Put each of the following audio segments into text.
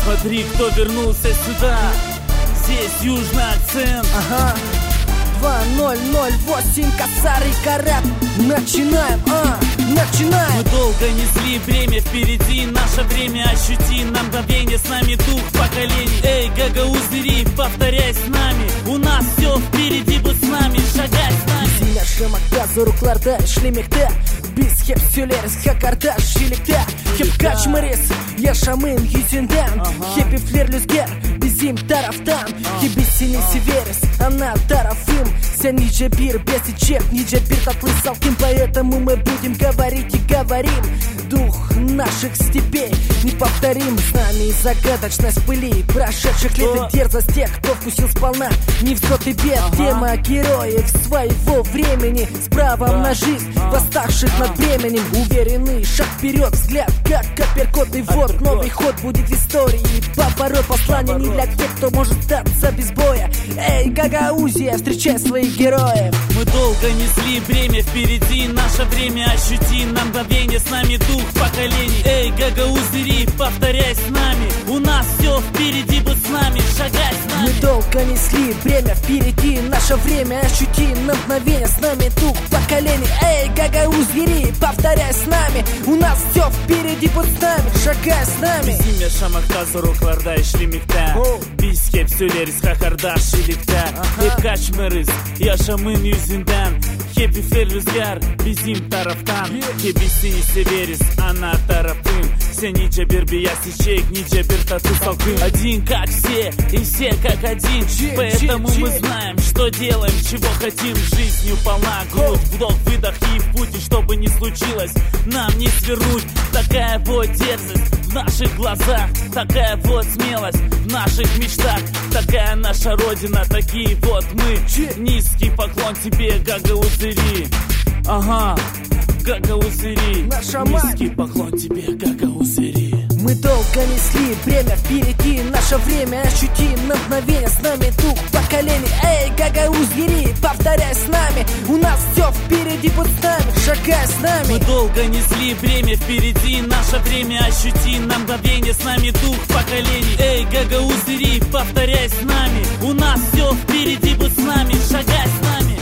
Смотри, кто вернулся сюда. Здесь южный акцент. Ага. 2008 Косарь Карат. Начинаем, начинаем. Мы долго несли бремя, впереди наше время. Ощути на мгновение, с нами дух поколений. Эй, гагаузери, повторяй с нами. У нас все впереди, будь с нами, шагай с нами. Yaşamakta zorluklarda işlemekte. Biz hep söyleriz kardeş birlikte. Hep kaçmarız yaşamın yüzünden. Hep üfler rüzgar bizim taraftan. Ki biz seni severiz ana tarafım. Sen nice bir бесичек, nice bir tatlı salkım. Поэтому мы будем говорить и говорим. Дух наших степей неповторим. С нами загадочность пыли прошедших лет и дерзость тех, кто вкусил сполна. Не взлет и бед, тема героев своего времени. С правом на жизнь восставших над бременем. Уверенный шаг вперед, взгляд как апперкот. И вот новый ход будет в истории. Поворот послания не для тех, кто может сдаться без боя. Эй, Гагаузия, встречай своих героев. Мы долго несли бремя, впереди наше время. Ощути на мгновение, с нами дух поколений. Эй, гагаузери, повторяй с нами. У нас все впереди, будь с нами, шагай с нами. Мы долго несли бремя, впереди наше время. Ощути на мгновение, с нами дух поколений. Эй, гагаузери, повторяй с нами. У нас все впереди, будь с нами, шагай с nami. Bizim yaşamakta zorluklarda işlemekte. Biz hep söyleriz hakardaş birlikte. Hep kaçmarız yaşamın yüzünden. Hep üfler rüzgar bizim taraftan. Hep biz seni severiz ana tarafın. Sen nice bir бесичек, nice bir tatlı salkım. Один как все и все как один. Поэтому мы знаем, что делаем, чего хотим. Жизнью полна грудь, вдох, выдох и в путь. И что бы ни случилось, нам не свернуть. Такая вот дерзость в наших глазах. Такая вот смелость в наших мечтах. Такая наша родина, такие вот мы. Низкий поклон тебе, Гагаузери. Ага, Гагаузери. Низкий поклон тебе, Гагаузери. Мы долго несли бремя, впереди наше время. Ощути на мгновение, с нами дух поколений. Эй, Гагаузери, повторяй с нами. У нас все впереди, будь с нами, шагай с нами. Мы долго несли бремя, впереди наше время. Ощути на мгновение, с нами дух поколений. Эй, Гагаузери, повторяй с нами. У нас все впереди, будь с нами, шагай с нами.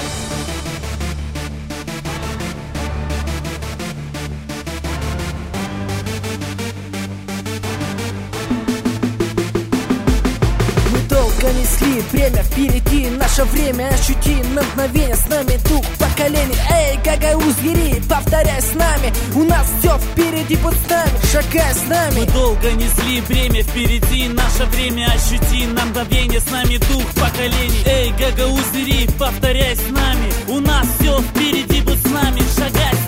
Долго несли бремя, впереди наше время. Ощути на мгновение, с нами дух поколений. Эй, Гагаузери, повторяй с нами. У нас все впереди, будь с нами, шагай с нами. Мы долго несли бремя, впереди наше время. Ощути на мгновение, с нами дух поколений. Эй, Гагаузери, повторяй с нами. У нас все впереди, будь с нами, шагай с нами.